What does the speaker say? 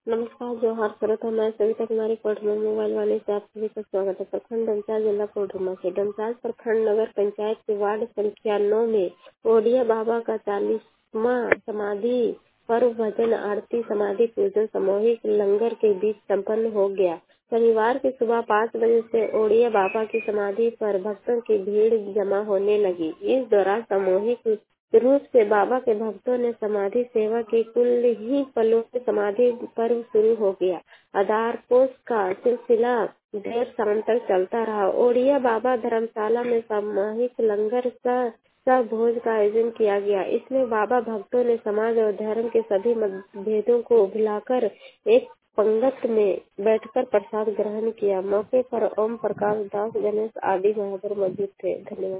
नमस्कार, जोहार श्रोता, मैं सविता कुमारी कोटमा मोबाइल वाले से आप सभी का स्वागत है। प्रखंड डमचाल जिला कोडरमा से डमचाल प्रखंड नगर पंचायत के वार्ड संख्या 9 में ओडिया बाबा का 40वां समाधि पर्व भजन आरती समाधि पूजन सामूहिक लंगर के बीच संपन्न हो गया। शनिवार की सुबह 5 बजे से ओडिया बाबा की समाधि पर भक्तों की भीड़ जमा होने लगी। इस दौरान सामूहिक रूप से बाबा के भक्तों ने समाधि सेवा की। कुल ही पलों में समाधि पर्व शुरू हो गया। आधारपोष का सिलसिला देर शाम तक चलता रहा। ओडिया बाबा धर्मशाला में सामूहिक लंगर सह भोज का आयोजन किया गया। इसमें बाबा भक्तों ने समाज और धर्म के सभी मतभेदों को भुलाकर एक पंगत में बैठकर प्रसाद ग्रहण किया। मौके पर ओम प्रकाश दास, गणेश आदि महावर मौजूद थे। धन्यवाद।